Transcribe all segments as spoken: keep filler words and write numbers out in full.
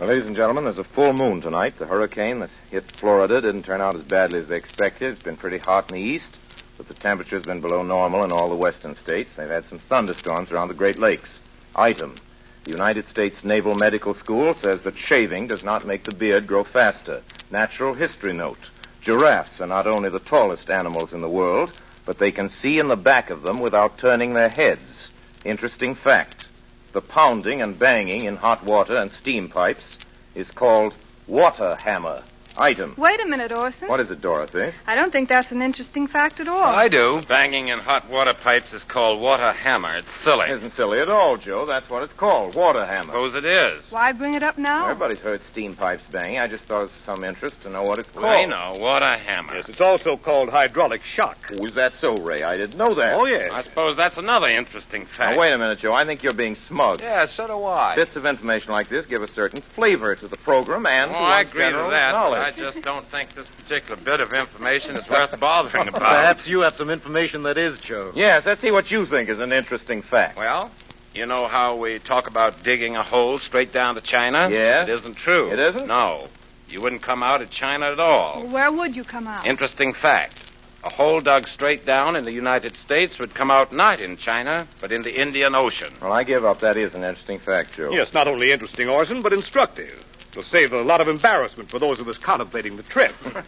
Well, ladies and gentlemen, there's a full moon tonight. The hurricane that hit Florida didn't turn out as badly as they expected. It's been pretty hot in the east, but the temperature's been below normal in all the western states. They've had some thunderstorms around the Great Lakes. Item. The United States Naval Medical School says that shaving does not make the beard grow faster. Natural history note. Giraffes are not only the tallest animals in the world, but they can see in the back of them without turning their heads. Interesting fact. The pounding and banging in hot water and steam pipes is called water hammer. Item. Wait a minute, Orson. What is it, Dorothy? I don't think that's an interesting fact at all. I do. Banging in hot water pipes is called water hammer. It's silly. It isn't silly at all, Joe. That's what it's called, water hammer. Suppose it is. Why bring it up now? Everybody's heard steam pipes banging. I just thought it was some interest to know what it's called. I know, water hammer. Yes, it's also called hydraulic shock. Oh, is that so, Ray? I didn't know that. Oh, yes. I suppose that's another interesting fact. Now, wait a minute, Joe. I think you're being smug. Yeah, so do I. Bits of information like this give a certain flavor to the program and Oh, to I one's agree general with that, knowledge. but I just don't think this particular bit of information is worth bothering about. Perhaps you have some information that is, Joe. Yes, let's see what you think is an interesting fact. Well, you know how we talk about digging a hole straight down to China? Yes. It isn't true. It isn't? No. You wouldn't come out at China at all. Well, where would you come out? Interesting fact. A hole dug straight down in the United States would come out not in China, but in the Indian Ocean. Well, I give up. That is an interesting fact, Joe. Yes, not only interesting, Orson, but instructive. It'll save a lot of embarrassment for those of us contemplating the trip.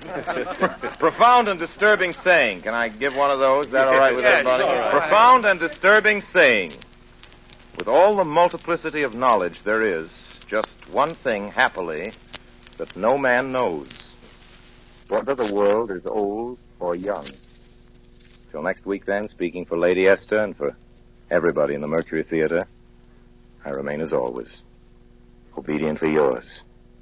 Profound and disturbing saying. Can I give one of those? Is that all right with Yeah, everybody? sure, all right. Profound and disturbing saying. With all the multiplicity of knowledge there is, just one thing, happily, that no man knows. Whether the world is old or young. Till next week, then, speaking for Lady Esther and for everybody in the Mercury Theater, I remain as always, obediently yours,